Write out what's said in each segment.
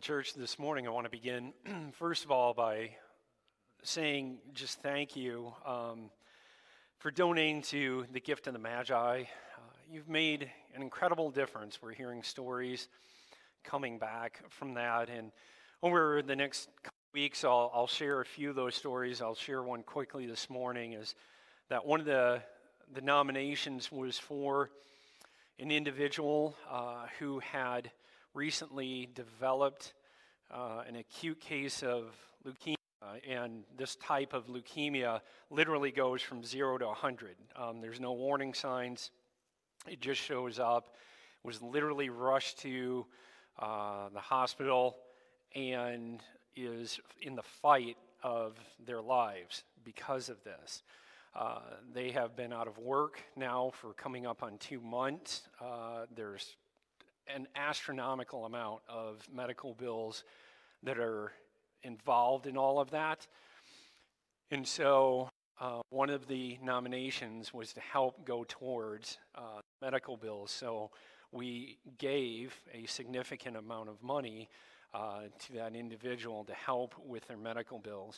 Church, this morning I want to begin, first of all, by saying just thank you for donating to the Gift of the Magi. You've made an incredible difference. We're hearing stories coming back from that, and over the next couple weeks I'll share a few of those stories. I'll share one quickly this morning, is that one of the nominations was for an individual who had recently developed an acute case of leukemia, and this type of leukemia literally goes from 0 to 100. There's no warning signs. It just shows up. Was literally rushed to the hospital and is in the fight of their lives because of this. They have been out of work now for coming up on 2 months. There's an astronomical amount of medical bills that are involved in all of that. And so one of the nominations was to help go towards medical bills. So we gave a significant amount of money to that individual to help with their medical bills.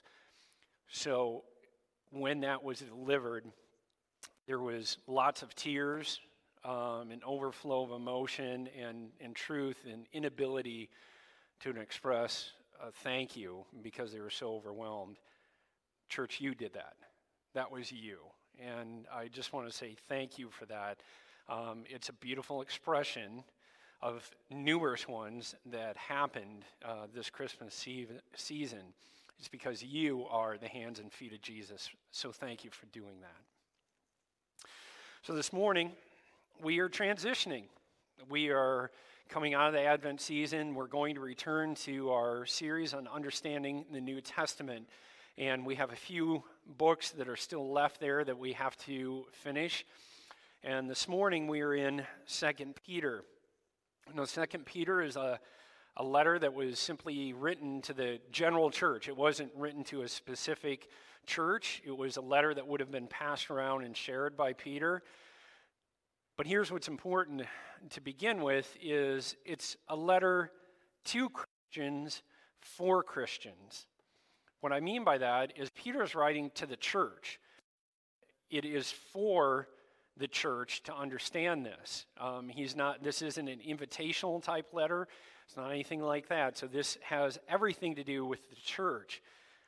So when that was delivered, there was lots of tears, an overflow of emotion and truth and inability to express a thank you because they were so overwhelmed. Church, you did that. That was you. And I just want to say thank you for that. It's a beautiful expression of numerous ones that happened this Christmas season. It's because you are the hands and feet of Jesus. So thank you for doing that. So this morning, we are transitioning. We are coming out of the Advent season. We're going to return to our series on understanding the New Testament. And we have a few books that are still left there that we have to finish. And this morning we are in 2 Peter. Now, 2 Peter is a letter that was simply written to the general church. It wasn't written to a specific church. It was a letter that would have been passed around and shared by Peter. But here's what's important to begin with, is it's a letter to Christians for Christians. What I mean by that is Peter's writing to the church. It is for the church to understand this. This isn't an invitational type letter. It's not anything like that. So this has everything to do with the church.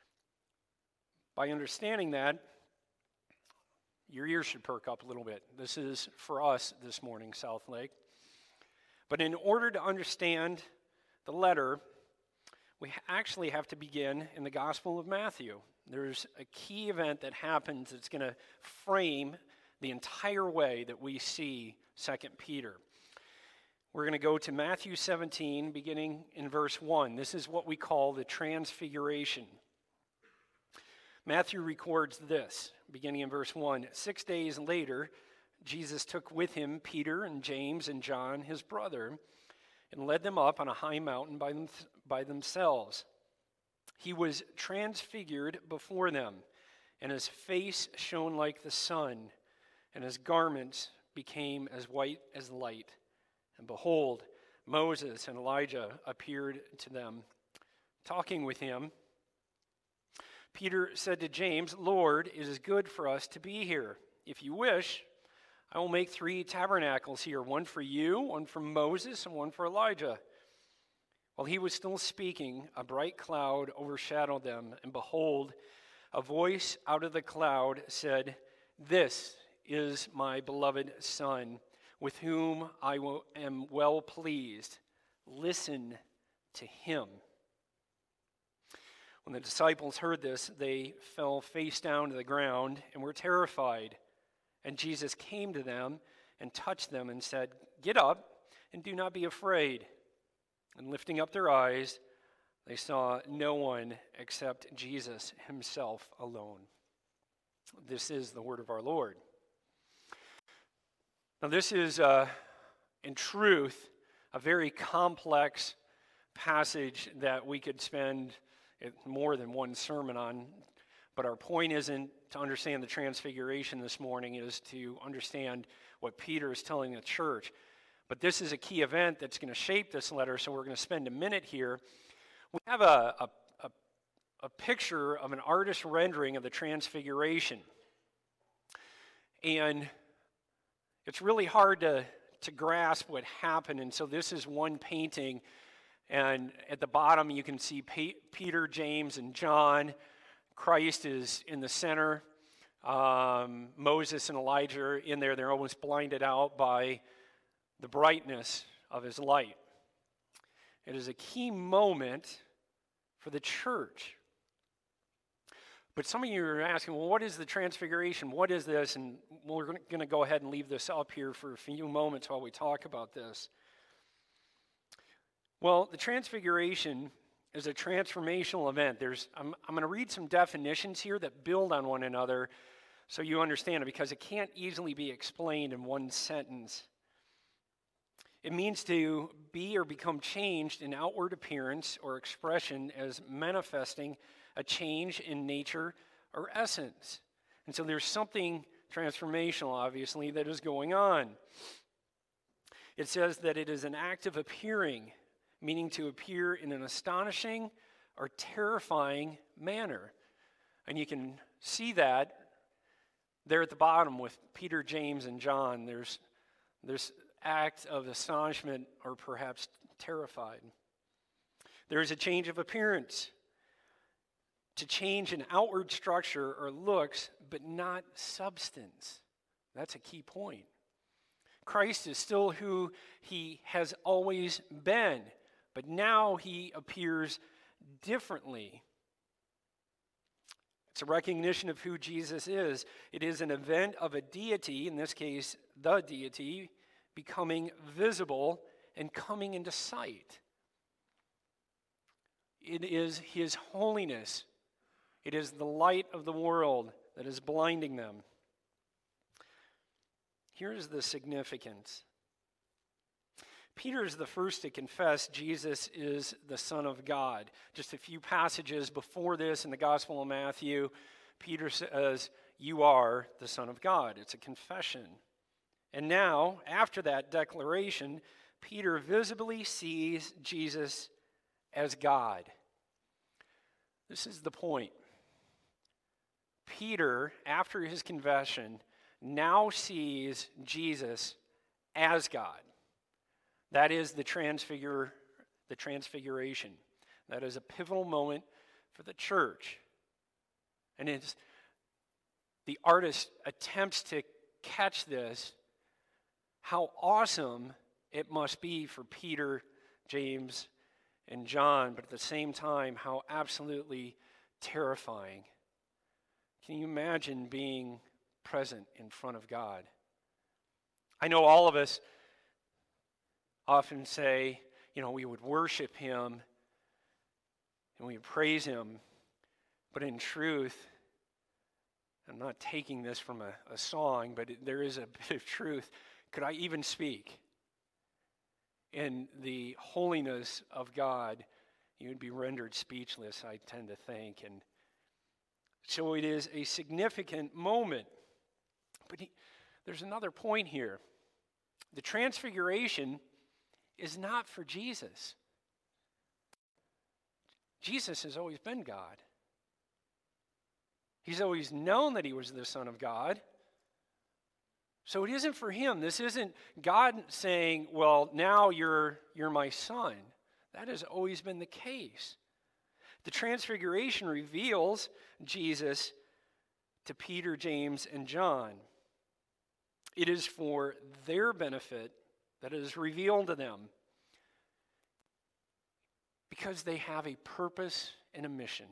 By understanding that, your ears should perk up a little bit. This is for us this morning, South Lake. But in order to understand the letter, we actually have to begin in the Gospel of Matthew. There's a key event that happens that's going to frame the entire way that we see 2 Peter. We're going to go to Matthew 17, beginning in verse 1. This is what we call the Transfiguration. Matthew records this, beginning in verse 1. 6 days later, Jesus took with him Peter and James and John, his brother, and led them up on a high mountain by themselves. He was transfigured before them, and his face shone like the sun, and his garments became as white as light. And behold, Moses and Elijah appeared to them, talking with him. Peter said to James, "Lord, it is good for us to be here. If you wish, I will make 3 tabernacles here, one for you, one for Moses, and one for Elijah." While he was still speaking, a bright cloud overshadowed them, and behold, a voice out of the cloud said, "This is my beloved Son, with whom I am well pleased. Listen to him." When the disciples heard this, they fell face down to the ground and were terrified. And Jesus came to them and touched them and said, "Get up and do not be afraid." And lifting up their eyes, they saw no one except Jesus himself alone. This is the word of our Lord. Now this is, in truth, a very complex passage that we could spend more than one sermon on, but our point isn't to understand the Transfiguration this morning. It is to understand what Peter is telling the church. But this is a key event that's going to shape this letter, so we're going to spend a minute here We have a picture of an artist's rendering of the Transfiguration. And it's really hard to grasp what happened. And so this is one painting. And at the bottom, you can see Peter, James, and John. Christ is in the center. Moses and Elijah are in there. They're almost blinded out by the brightness of his light. It is a key moment for the church. But some of you are asking, well, what is the Transfiguration? What is this? And we're going to go ahead and leave this up here for a few moments while we talk about this. Well, the Transfiguration is a transformational event. I'm going to read some definitions here that build on one another so you understand it, because it can't easily be explained in one sentence. It means to be or become changed in outward appearance or expression as manifesting a change in nature or essence. And so there's something transformational, obviously, that is going on. It says that it is an act of appearing, meaning to appear in an astonishing or terrifying manner. And you can see that there at the bottom with Peter, James, and John. There's this act of astonishment or perhaps terrified. There is a change of appearance. To change an outward structure or looks, but not substance. That's a key point. Christ is still who he has always been, but now he appears differently. It's a recognition of who Jesus is. It is an event of a deity, in this case, the deity, becoming visible and coming into sight. It is his holiness. It is the light of the world that is blinding them. Here's the significance. Peter is the first to confess Jesus is the Son of God. Just a few passages before this in the Gospel of Matthew, Peter says, "You are the Son of God." It's a confession. And now, after that declaration, Peter visibly sees Jesus as God. This is the point. Peter, after his confession, now sees Jesus as God. That is the transfiguration. That is a pivotal moment for the church. And the artist attempts to catch this, how awesome it must be for Peter, James, and John, but at the same time, how absolutely terrifying. Can you imagine being present in front of God? I know all of us often say, we would worship him and we would praise him, but in truth, I'm not taking this from a song, but there is a bit of truth. Could I even speak? In the holiness of God, you would be rendered speechless, I tend to think. And so it is a significant moment. But there's another point here. The Transfiguration is not for Jesus. Jesus has always been God. He's always known that he was the Son of God. So it isn't for him. This isn't God saying, well, now you're my son. That has always been the case. The Transfiguration reveals Jesus to Peter, James, and John. It is for their benefit that it is revealed to them because they have a purpose and a mission.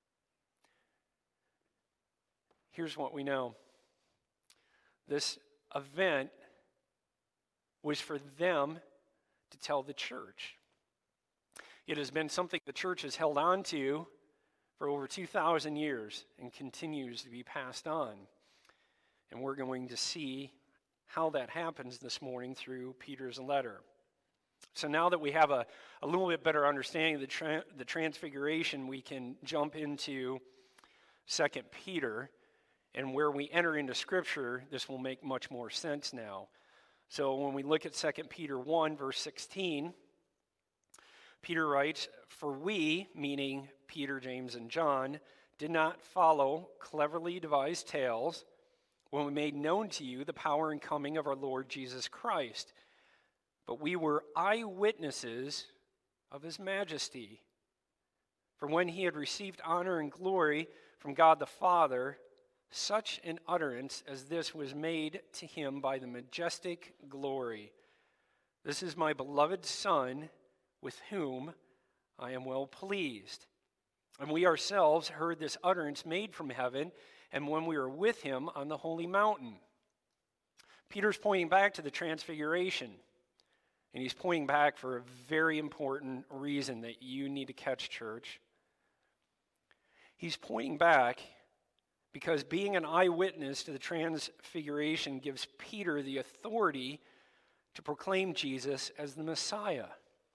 Here's what we know. This event was for them to tell the church. It has been something the church has held on to for over 2,000 years and continues to be passed on. And we're going to see how that happens this morning through Peter's letter. So now that we have a little bit better understanding of the Transfiguration, we can jump into 2 Peter. And where we enter into Scripture, this will make much more sense now. So when we look at 2 Peter 1, verse 16, Peter writes, "For we," meaning Peter, James, and John, "did not follow cleverly devised tales when we made known to you the power and coming of our Lord Jesus Christ, but we were eyewitnesses of his majesty. For when he had received honor and glory from God the Father, such an utterance as this was made to him by the majestic glory. This is my beloved Son, with whom I am well pleased. And we ourselves heard this utterance made from heaven, and when we were with him on the holy mountain." Peter's pointing back to the Transfiguration, and he's pointing back for a very important reason that you need to catch, church. He's pointing back because being an eyewitness to the Transfiguration gives Peter the authority to proclaim Jesus as the Messiah.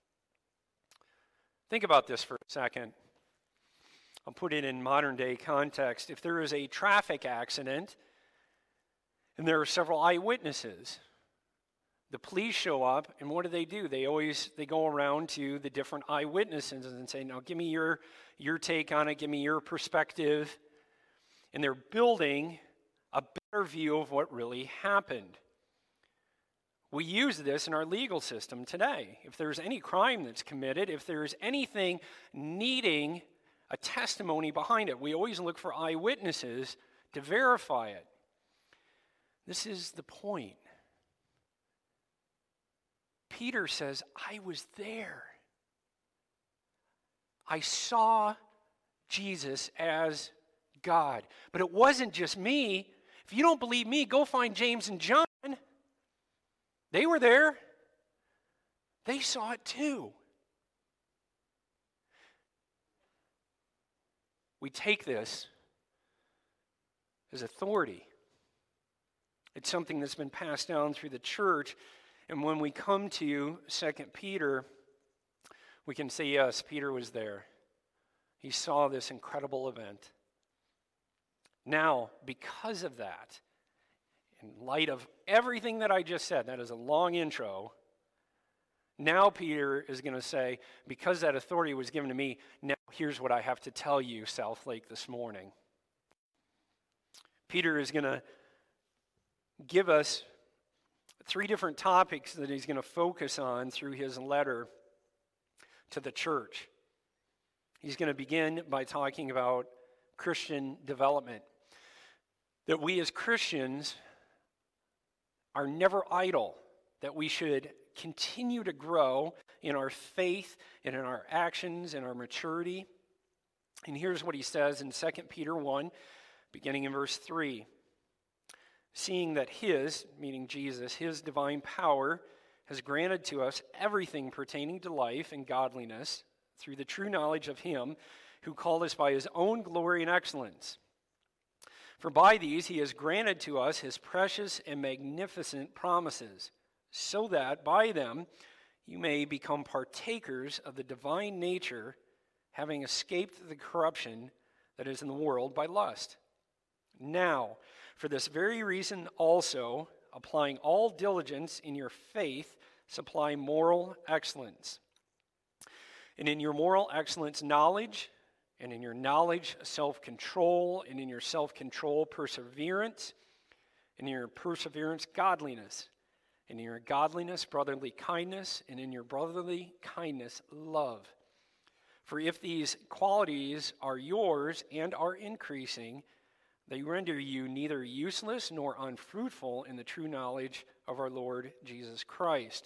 Think about this for a second. I'll put it in modern day context. If there is a traffic accident and there are several eyewitnesses, the police show up, and what do? They go around to the different eyewitnesses and say, "Now give me your take on it, give me your perspective." And they're building a better view of what really happened. We use this in our legal system today. If there's any crime that's committed, if there's anything needing a testimony behind it, we always look for eyewitnesses to verify it. This is the point. Peter says, "I was there. I saw Jesus as God." But it wasn't just me. If you don't believe me, go find James and John. They were there. They saw it too. We take this as authority. It's something that's been passed down through the church. And when we come to 2 Peter, we can say, yes, Peter was there. He saw this incredible event. Now, because of that, in light of everything that I just said, that is a long intro, now Peter is going to say, because that authority was given to me, now here's what I have to tell you, Southlake, this morning. Peter is going to give us 3 different topics that he's going to focus on through his letter to the church. He's going to begin by talking about Christian development. That we as Christians are never idle, that we should continue to grow in our faith and in our actions and our maturity. And here's what he says in 2 Peter 1, beginning in verse 3. "Seeing that his," meaning Jesus, "his divine power has granted to us everything pertaining to life and godliness through the true knowledge of him who called us by his own glory and excellence. For by these he has granted to us his precious and magnificent promises, so that by them you may become partakers of the divine nature, having escaped the corruption that is in the world by lust. Now, for this very reason also, applying all diligence in your faith, supply moral excellence. And in your moral excellence, knowledge, and in your knowledge, self-control, and in your self-control, perseverance, and in your perseverance, godliness, and in your godliness, brotherly kindness, and in your brotherly kindness, love. For if these qualities are yours and are increasing, they render you neither useless nor unfruitful in the true knowledge of our Lord Jesus Christ.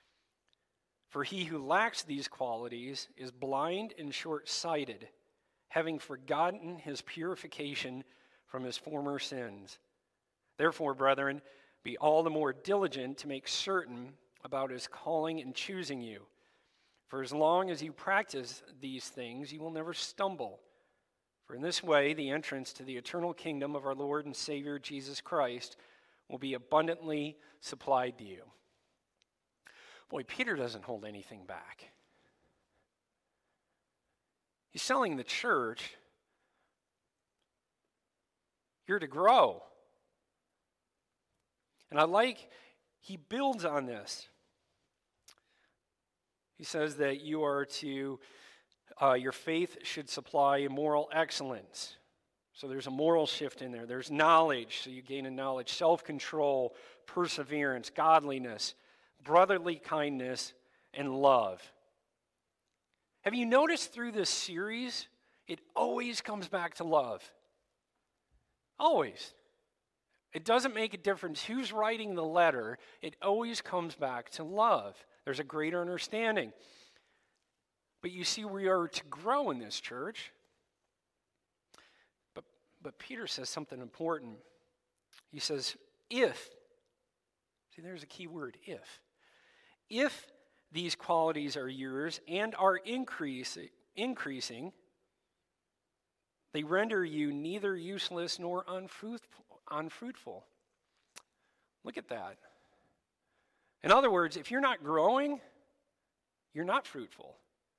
For he who lacks these qualities is blind and short-sighted, having forgotten his purification from his former sins. Therefore, brethren, be all the more diligent to make certain about his calling and choosing you. For as long as you practice these things, you will never stumble. For in this way, the entrance to the eternal kingdom of our Lord and Savior Jesus Christ will be abundantly supplied to you." Boy, Peter doesn't hold anything back. He's telling the church, you're to grow. And he builds on this. He says that you are to, your faith should supply moral excellence. So there's a moral shift in there. There's knowledge, so you gain in knowledge, self-control, perseverance, godliness, brotherly kindness, and love. Have you noticed through this series, it always comes back to love? Always. It doesn't make a difference who's writing the letter. It always comes back to love. There's a greater understanding. But you see, we are to grow in this church. But Peter says something important. He says, if, see, there's a key word, if these qualities are yours and are increasing, they render you neither useless nor unfruitful. Look at that. In other words, if you're not growing, you're not fruitful.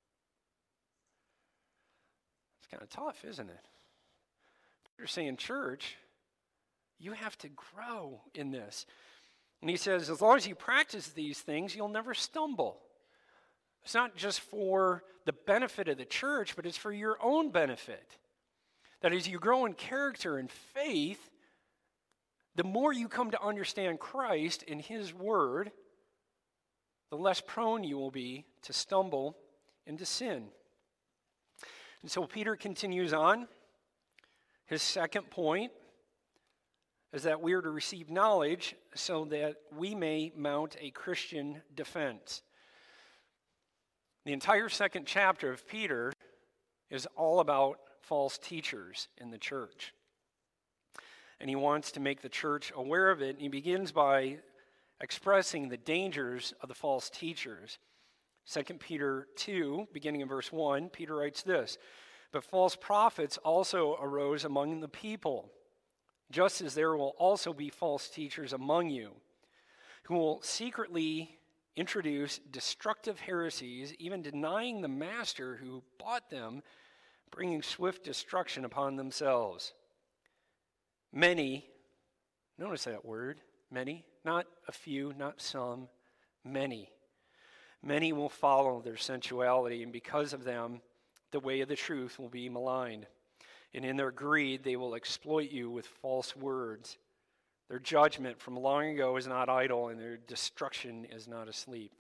It's kind of tough, isn't it? You're saying, church, you have to grow in this. And he says, as long as you practice these things, you'll never stumble. It's not just for the benefit of the church, but it's for your own benefit. That as you grow in character and faith, the more you come to understand Christ and his word, the less prone you will be to stumble into sin. And so Peter continues on. His second point is that we are to receive knowledge so that we may mount a Christian defense. The entire second chapter of Peter is all about false teachers in the church. And he wants to make the church aware of it. And he begins by expressing the dangers of the false teachers. 2 Peter 2, beginning in verse 1, Peter writes this, "But false prophets also arose among the people, just as there will also be false teachers among you, who will secretly introduce destructive heresies, even denying the master who bought them, bringing swift destruction upon themselves. Many," notice that word, many, not a few, not some, many. Many will follow their sensuality, and because of them, the way of the truth will be maligned. And in their greed, they will exploit you with false words. Their judgment from long ago is not idle, and their destruction is not asleep.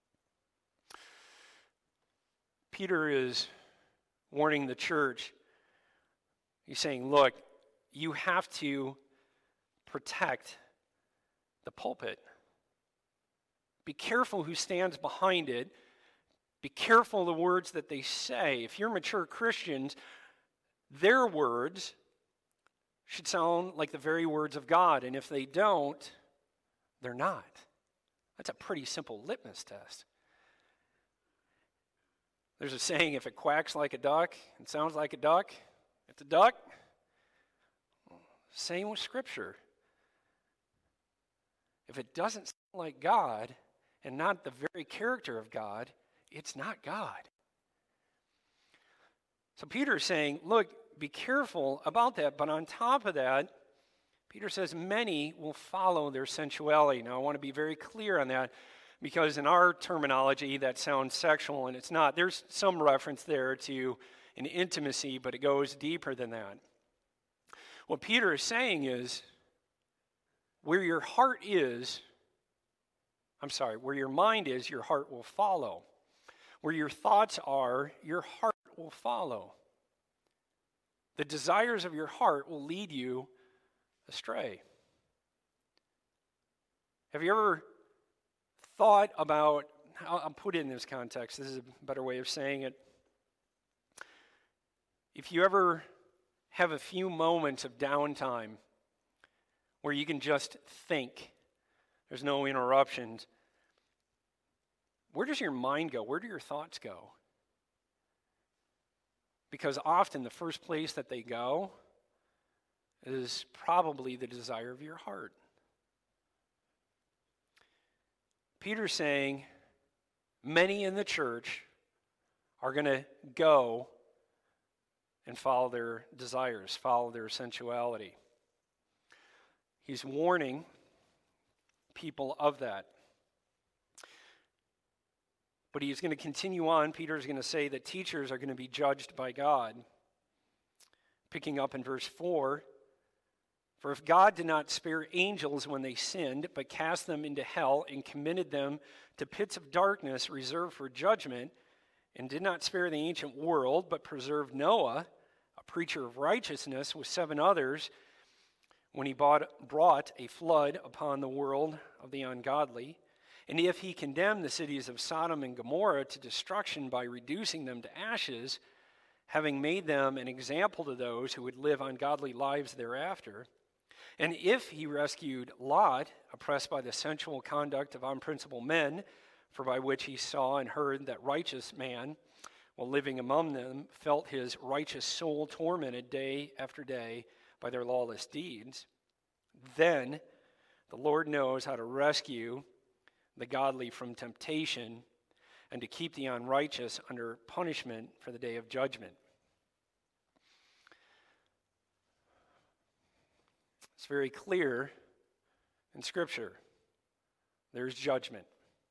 Peter is warning the church. He's saying, look, you have to protect the pulpit. Be careful who stands behind it. Be careful the words that they say. If you're mature Christians, their words should sound like the very words of God. And if they don't, they're not. That's a pretty simple litmus test. There's a saying, if it quacks like a duck and sounds like a duck, it's a duck. Same with Scripture. If it doesn't sound like God and not the very character of God, it's not God. So Peter is saying, look, be careful about that. But on top of that, Peter says many will follow their sensuality. Now, I want to be very clear on that because in our terminology, that sounds sexual, and it's not. There's some reference there to an intimacy, but it goes deeper than that. What Peter is saying is, where your mind is, your heart will follow. Where your thoughts are, your heart will follow. The desires of your heart will lead you astray. Have you ever thought about, I'll put it in this context, this is a better way of saying it. If you ever have a few moments of downtime where you can just think, there's no interruptions, where does your mind go? Where do your thoughts go? Because often the first place that they go is probably the desire of your heart. Peter's saying many in the church are going to go and follow their desires, follow their sensuality. He's warning people of that. But he's going to continue on. Peter's going to say that teachers are going to be judged by God. Picking up in verse 4, for if God did not spare angels when they sinned, but cast them into hell and committed them to pits of darkness reserved for judgment, and did not spare the ancient world, but preserved Noah, a preacher of righteousness, with 7 others, when he brought a flood upon the world of the ungodly, and if he condemned the cities of Sodom and Gomorrah to destruction by reducing them to ashes, having made them an example to those who would live ungodly lives thereafter, and if he rescued Lot, oppressed by the sensual conduct of unprincipled men, for by which he saw and heard that righteous man, while living among them, felt his righteous soul tormented day after day by their lawless deeds, then the Lord knows how to rescue the godly from temptation and to keep the unrighteous under punishment for the day of judgment. It's very clear in Scripture. There's judgment.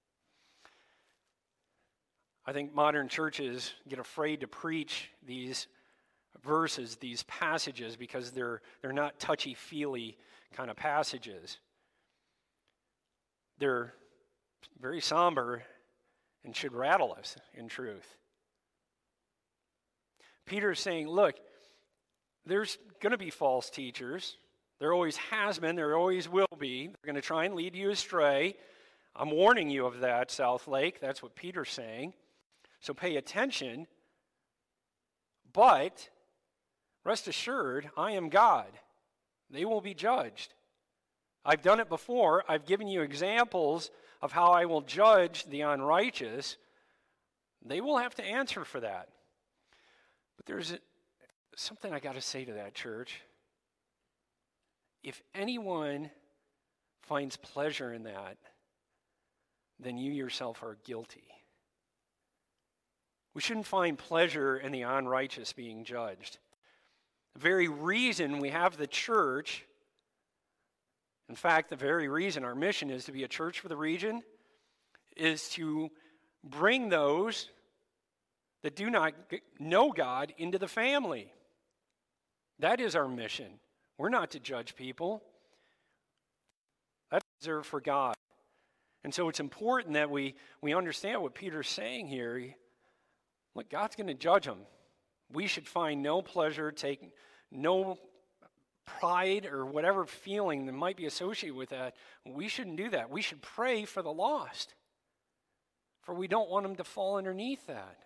I think modern churches get afraid to preach these verses, these passages, because they're not touchy-feely kind of passages. They're very somber and should rattle us in truth. Peter's saying, look, there's going to be false teachers. There always has been, there always will be. They're going to try and lead you astray. I'm warning you of that, Southlake. That's what Peter's saying. So pay attention. But rest assured, I am God. They will be judged. I've done it before. I've given you examples of how I will judge the unrighteous. They will have to answer for that. But there's something I got to say to that, church. If anyone finds pleasure in that, then you yourself are guilty. We shouldn't find pleasure in the unrighteous being judged. The very reason we have the church, in fact, the very reason our mission is to be a church for the region, is to bring those that do not know God into the family. That is our mission. We're not to judge people. That's reserved for God. And so it's important that we understand what Peter's saying here. Look, God's going to judge them. We should find no pleasure, take no pride or whatever feeling that might be associated with that. We shouldn't do that. We should pray for the lost, for we don't want them to fall underneath that.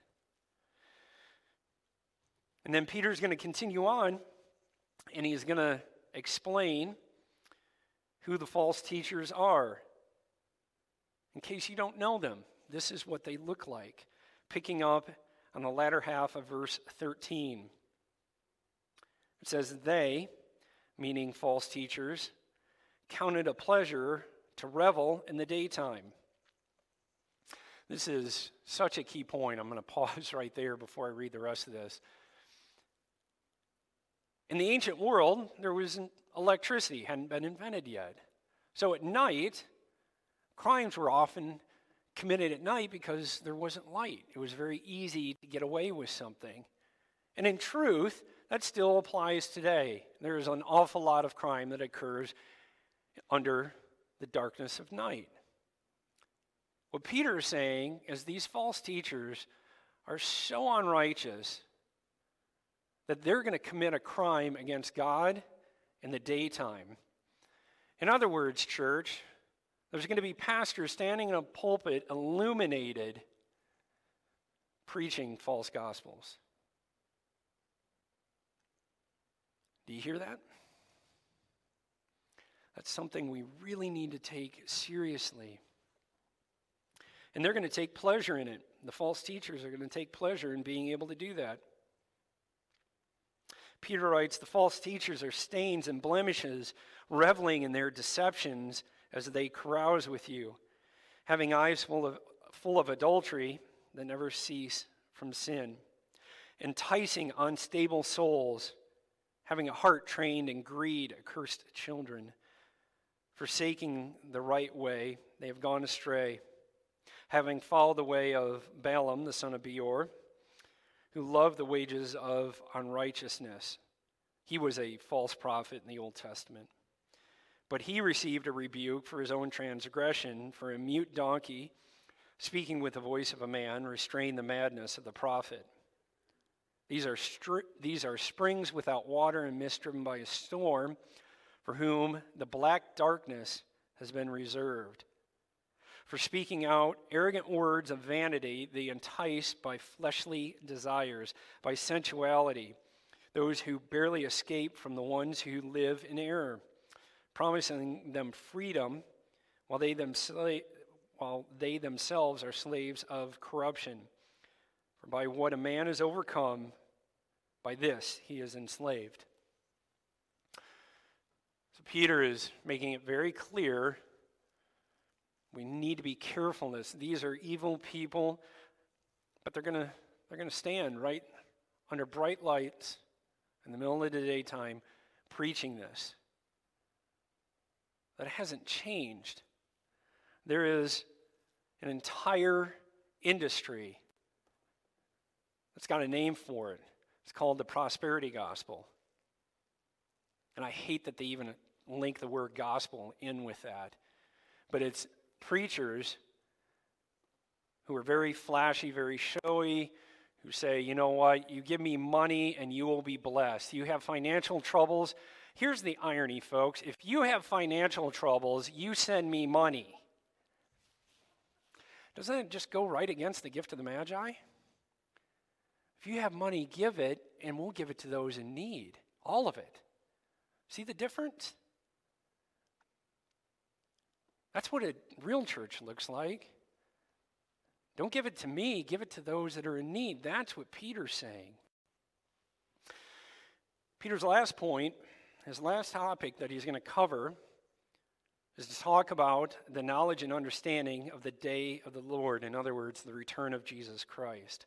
And then Peter's going to continue on, and he's going to explain who the false teachers are. In case you don't know them, this is what they look like. Picking up on the latter half of verse 13. It says, they, meaning false teachers, counted a pleasure to revel in the daytime. This is such a key point. I'm going to pause right there before I read the rest of this. In the ancient world, there wasn't electricity, hadn't been invented yet. So at night, crimes were often committed at night because there wasn't light. It was very easy to get away with something. And in truth, that still applies today. There's an awful lot of crime that occurs under the darkness of night. What Peter is saying is these false teachers are so unrighteous that they're going to commit a crime against God in the daytime. In other words, church, there's going to be pastors standing in a pulpit illuminated preaching false gospels. Do you hear that? That's something we really need to take seriously. And they're going to take pleasure in it. The false teachers are going to take pleasure in being able to do that. Peter writes, the false teachers are stains and blemishes, reveling in their deceptions as they carouse with you, having eyes full of adultery that never cease from sin, enticing unstable souls, having a heart trained in greed, accursed children, forsaking the right way, they have gone astray, having followed the way of Balaam, the son of Beor, who loved the wages of unrighteousness. He was a false prophet in the Old Testament. But he received a rebuke for his own transgression, for a mute donkey, speaking with the voice of a man, restrained the madness of the prophet. These are springs without water and mist driven by a storm, for whom the black darkness has been reserved. For speaking out arrogant words of vanity, they entice by fleshly desires, by sensuality, those who barely escape from the ones who live in error, promising them freedom while they themselves are slaves of corruption. For by what a man is overcome, by this he is enslaved. So Peter is making it very clear we need to be careful. These are evil people, but they're going to stand right under bright lights in the middle of the daytime preaching this. That hasn't changed. There is an entire industry that's got a name for it. It's called the prosperity gospel. And I hate that they even link the word gospel in with that. But it's preachers who are very flashy, very showy, who say, you know what, you give me money and you will be blessed. You have financial troubles. Here's the irony, folks. If you have financial troubles, you send me money. Doesn't it just go right against the gift of the Magi? If you have money, give it, and we'll give it to those in need. All of it. See the difference? That's what a real church looks like. Don't give it to me, give it to those that are in need. That's what Peter's saying. Peter's last point, his last topic that he's going to cover, is to talk about the knowledge and understanding of the day of the Lord. In other words, the return of Jesus Christ.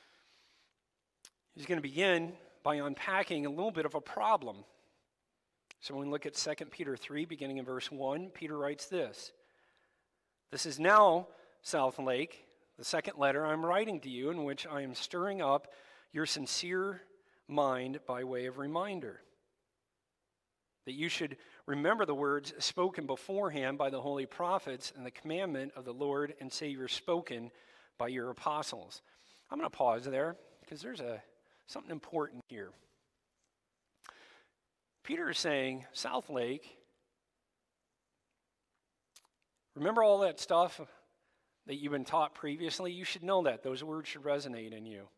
He's going to begin by unpacking a little bit of a problem. So when we look at 2 Peter 3, beginning in verse 1, Peter writes this. This is now, South Lake, the second letter I'm writing to you, in which I am stirring up your sincere mind by way of reminder, that you should remember the words spoken beforehand by the holy prophets and the commandment of the Lord and Savior spoken by your apostles. I'm going to pause there because there's something important here. Peter is saying, South Lake, remember all that stuff that you've been taught previously? You should know that. Those words should resonate in you.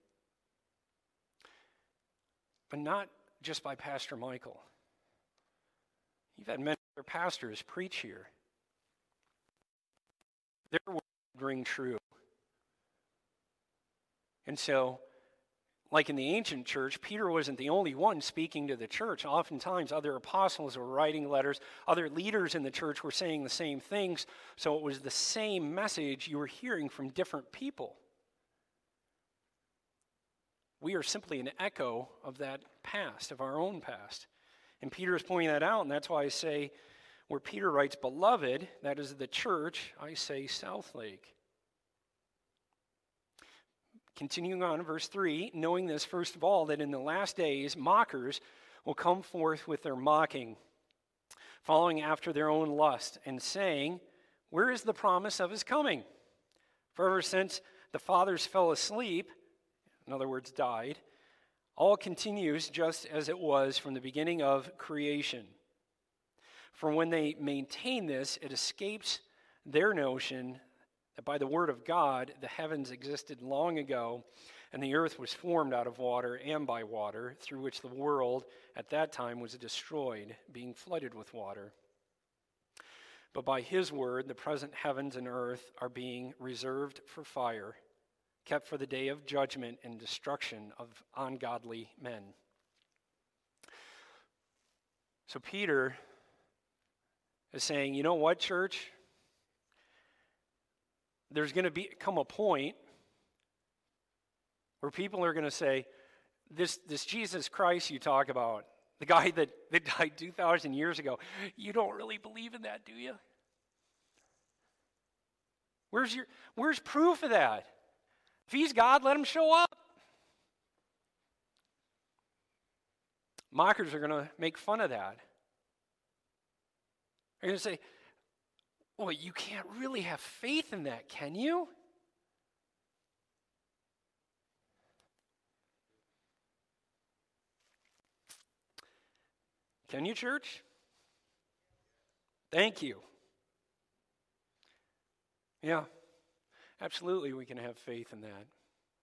But not just by Pastor Michael. You've had many other pastors preach here. Their words ring true. And so, like in the ancient church, Peter wasn't the only one speaking to the church. Oftentimes, other apostles were writing letters. Other leaders in the church were saying the same things. So it was the same message you were hearing from different people. We are simply an echo of that past, of our own past. And Peter is pointing that out, and that's why I say, where Peter writes, beloved, that is the church, I say South Lake. Continuing on, verse 3, knowing this, first of all, that in the last days mockers will come forth with their mocking, following after their own lust, and saying, where is the promise of his coming? For ever since the fathers fell asleep, in other words, died, all continues just as it was from the beginning of creation. For when they maintain this, it escapes their notion that by the word of God, the heavens existed long ago, and the earth was formed out of water and by water, through which the world at that time was destroyed, being flooded with water. But by his word, the present heavens and earth are being reserved for fire, kept for the day of judgment and destruction of ungodly men. So Peter is saying, you know what, church? There's going to come a point where people are going to say, this Jesus Christ you talk about, the guy that died 2,000 years ago, you don't really believe in that, do you? Where's proof of that? If he's God, let him show up. Mockers are going to make fun of that. They're going to say, well, you can't really have faith in that, can you? Can you, church? Thank you. Yeah, absolutely we can have faith in that.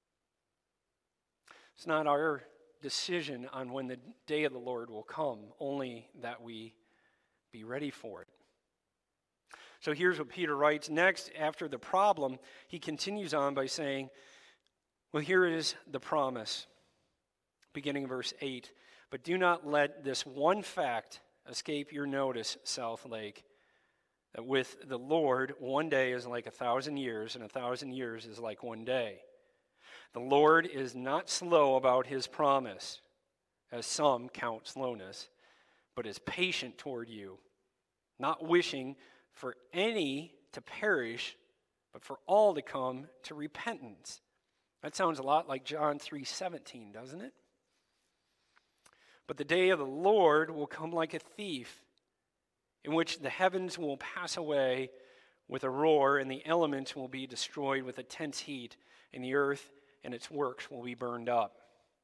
It's not our decision on when the day of the Lord will come, only that we be ready for it. So here's what Peter writes. Next, after the problem, he continues on by saying, well, here is the promise, beginning in verse 8. But do not let this one fact escape your notice, South Lake, that with the Lord, 1 day is like 1,000 years, and 1,000 years is like 1 day. The Lord is not slow about his promise, as some count slowness, but is patient toward you, not wishing for any to perish, but for all to come to repentance. That sounds a lot like John 3:17, doesn't it? But the day of the Lord will come like a thief, in which the heavens will pass away with a roar, and the elements will be destroyed with intense heat, and the earth and its works will be burned up.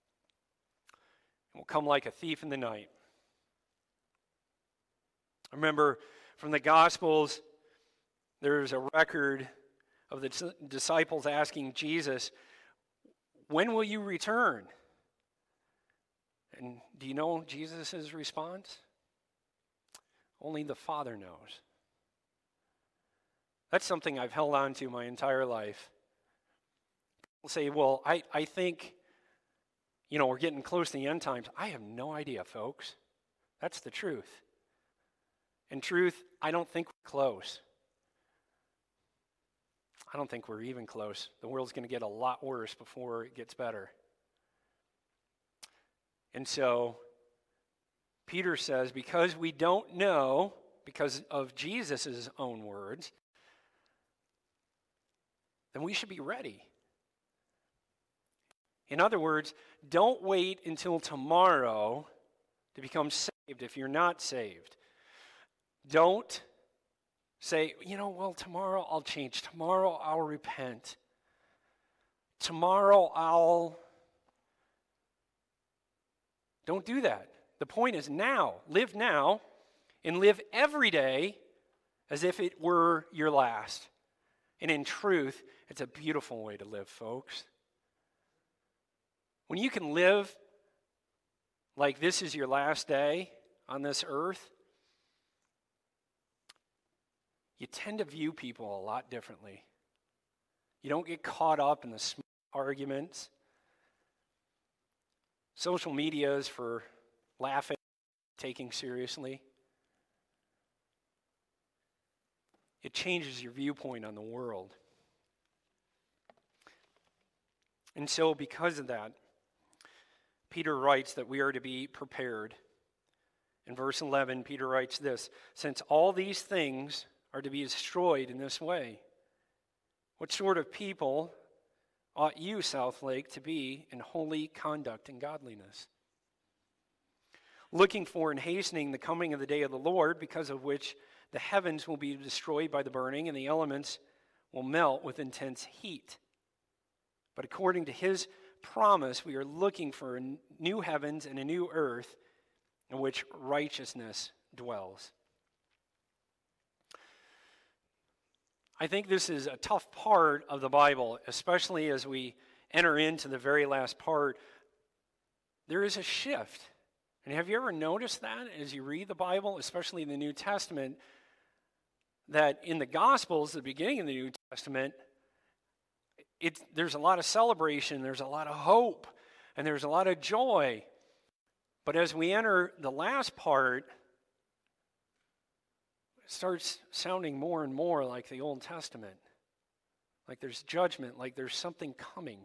It will come like a thief in the night. I remember from the Gospels, there's a record of the disciples asking Jesus, when will you return? And do you know Jesus' response? Only the Father knows. That's something I've held on to my entire life. People say, well, I think, we're getting close to the end times. I have no idea, folks. That's the truth. In truth, I don't think we're close. I don't think we're even close. The world's going to get a lot worse before it gets better. And so, Peter says, because we don't know, because of Jesus' own words, then we should be ready. In other words, don't wait until tomorrow to become saved if you're not saved. Don't say, tomorrow I'll change. Tomorrow I'll repent. Tomorrow I'll... Don't do that. The point is now. Live now and live every day as if it were your last. And in truth, it's a beautiful way to live, folks. When you can live like this is your last day on this earth, you tend to view people a lot differently. You don't get caught up in the small arguments. Social media is for laughing, taking seriously. It changes your viewpoint on the world. And so because of that, Peter writes that we are to be prepared. In verse 11, Peter writes this, since all these things are to be destroyed in this way, what sort of people ought you, Southlake, to be in holy conduct and godliness? Looking for and hastening the coming of the day of the Lord, because of which the heavens will be destroyed by the burning, and the elements will melt with intense heat. But according to his promise, we are looking for a new heavens and a new earth in which righteousness dwells. I think this is a tough part of the Bible, especially as we enter into the very last part. There is a shift. And have you ever noticed that as you read the Bible, especially in the New Testament, that in the Gospels, the beginning of the New Testament, there's a lot of celebration, there's a lot of hope, and there's a lot of joy. But as we enter the last part, it starts sounding more and more like the Old Testament. Like there's judgment, like there's something coming.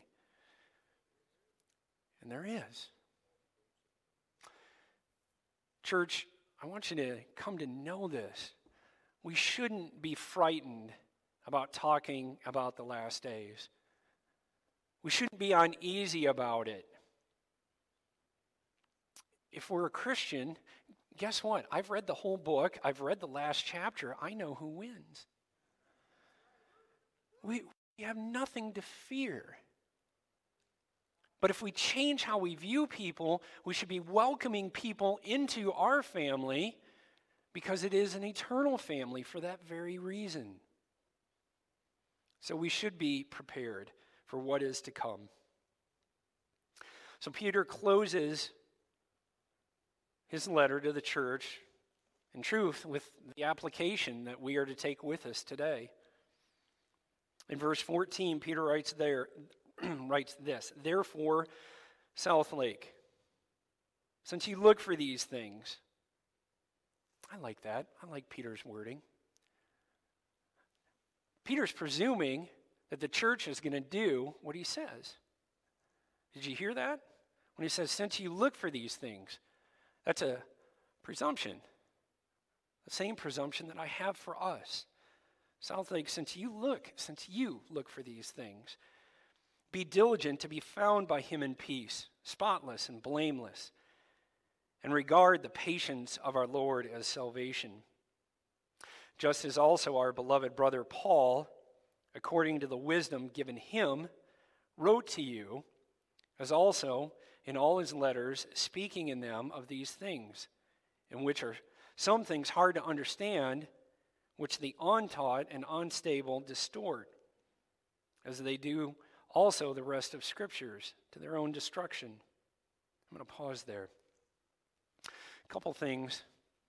And there is. Church, I want you to come to know this. We shouldn't be frightened about talking about the last days. We shouldn't be uneasy about it. If we're a Christian, guess what? I've read the whole book. I've read the last chapter. I know who wins. We have nothing to fear. But if we change how we view people, we should be welcoming people into our family because it is an eternal family for that very reason. So we should be prepared for what is to come. So Peter closes his letter to the church, in truth, with the application that we are to take with us today. In verse 14, Peter writes this, "Therefore, Southlake, since you look for these things," I like that. I like Peter's wording. Peter's presuming that the church is going to do what he says. Did you hear that? When he says, "Since you look for these things," that's a presumption. The same presumption that I have for us. Southlake, since you look for these things, be diligent to be found by him in peace, spotless and blameless, and regard the patience of our Lord as salvation. Just as also our beloved brother Paul, according to the wisdom given him, wrote to you, as also in all his letters, speaking in them of these things, in which are some things hard to understand, which the untaught and unstable distort, as they do also the rest of Scriptures, to their own destruction. I'm going to pause there. A couple things.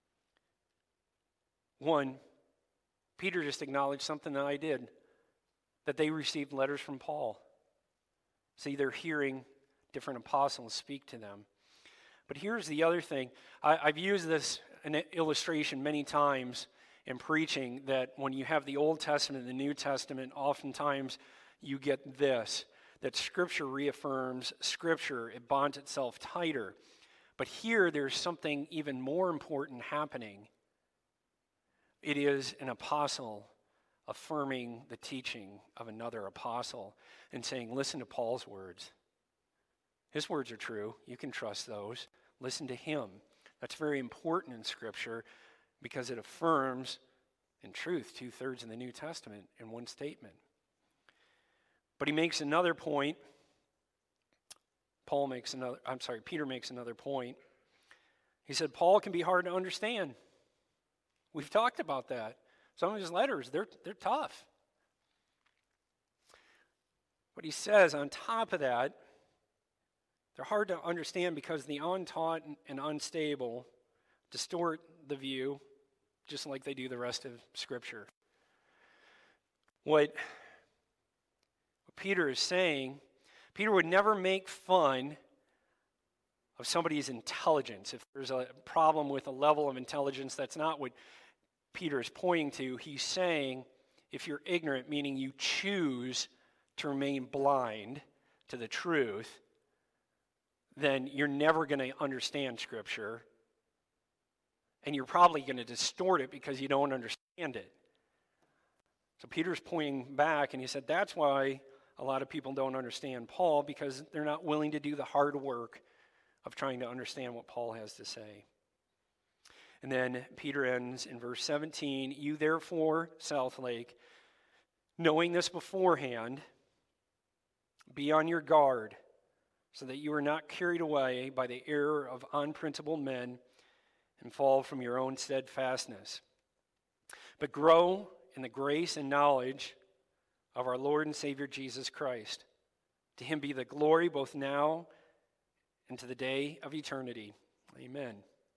One, Peter just acknowledged something that I did, that they received letters from Paul. See, they're hearing different apostles speak to them. But here's the other thing. I've used this an illustration many times in preaching, that when you have the Old Testament and the New Testament, oftentimes you get this, that Scripture reaffirms Scripture. It bonds itself tighter. But here there's something even more important happening. It is an apostle affirming the teaching of another apostle and saying, listen to Paul's words. His words are true. You can trust those. Listen to him. That's very important in Scripture because it affirms, in truth, 2/3 of the New Testament in one statement. But he makes another point. Peter makes another point. He said, Paul can be hard to understand. We've talked about that. Some of his letters, they're tough. But he says, on top of that, they're hard to understand because the untaught and unstable distort the view, just like they do the rest of Scripture. What Peter is saying, Peter would never make fun of somebody's intelligence. If there's a problem with a level of intelligence, that's not what Peter is pointing to. He's saying, if you're ignorant, meaning you choose to remain blind to the truth, then you're never going to understand Scripture, and you're probably going to distort it because you don't understand it. So Peter's pointing back, and he said that's why a lot of people don't understand Paul, because they're not willing to do the hard work of trying to understand what Paul has to say. And then Peter ends in verse 17, you therefore, Southlake, knowing this beforehand, be on your guard, so that you are not carried away by the error of unprincipled men and fall from your own steadfastness. But grow in the grace and knowledge of our Lord and Savior Jesus Christ. To him be the glory both now and to the day of eternity. Amen.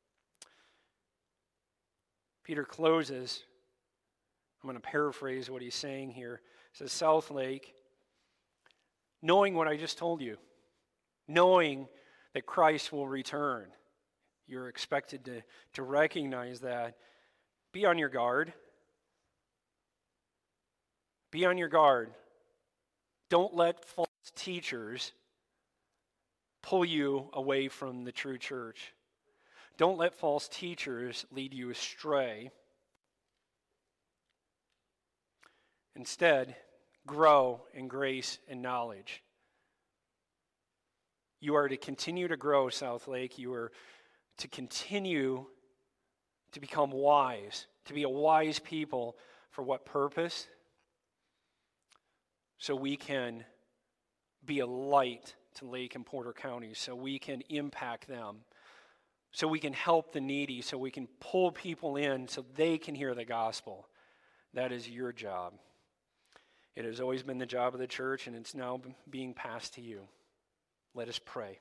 Peter closes. I'm going to paraphrase what he's saying here. He says, Southlake, knowing what I just told you, knowing that Christ will return, you're expected to recognize that. Be on your guard. Be on your guard. Don't let false teachers pull you away from the true church. Don't let false teachers lead you astray. Instead, grow in grace and knowledge. You are to continue to grow, South Lake. You are to continue to become wise, to be a wise people. For what purpose? So we can be a light to Lake and Porter counties, so we can impact them, so we can help the needy, so we can pull people in so they can hear the gospel. That is your job. It has always been the job of the church, and it's now being passed to you. Let us pray.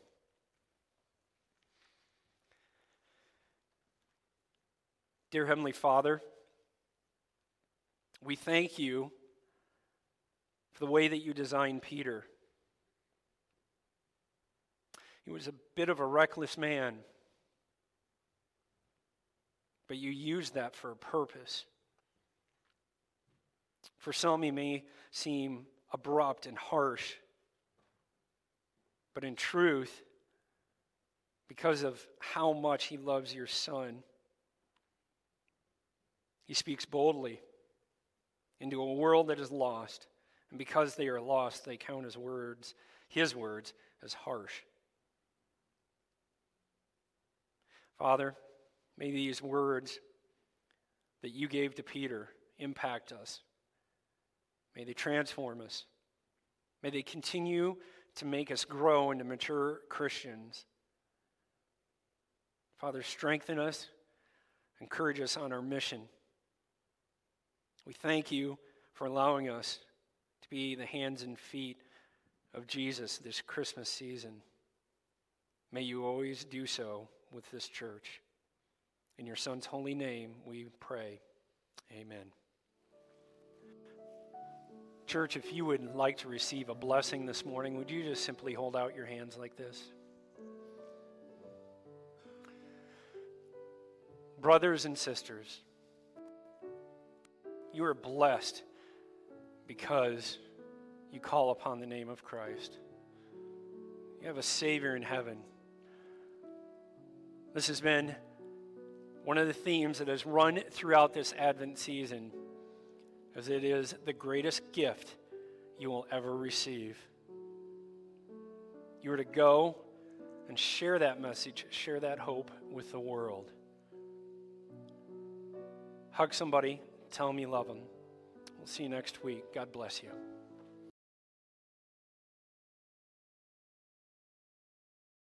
Dear Heavenly Father, we thank you for the way that you designed Peter. He was a bit of a reckless man, but you used that for a purpose. For some, he may seem abrupt and harsh, but in truth, because of how much he loves your Son, he speaks boldly into a world that is lost. And because they are lost, they count his words, as harsh. Father, may these words that you gave to Peter impact us. May they transform us. May they continue to make us grow into mature Christians. Father, strengthen us, encourage us on our mission. We thank you for allowing us to be the hands and feet of Jesus this Christmas season. May you always do so with this church. In your Son's holy name we pray. Amen. Church, if you would like to receive a blessing this morning, would you just simply hold out your hands like this? Brothers and sisters, you are blessed because you call upon the name of Christ. You have a Savior in heaven. This has been one of the themes that has run throughout this Advent season, as it is the greatest gift you will ever receive. You are to go and share that message, share that hope with the world. Hug somebody, tell them you love them. We'll see you next week. God bless you.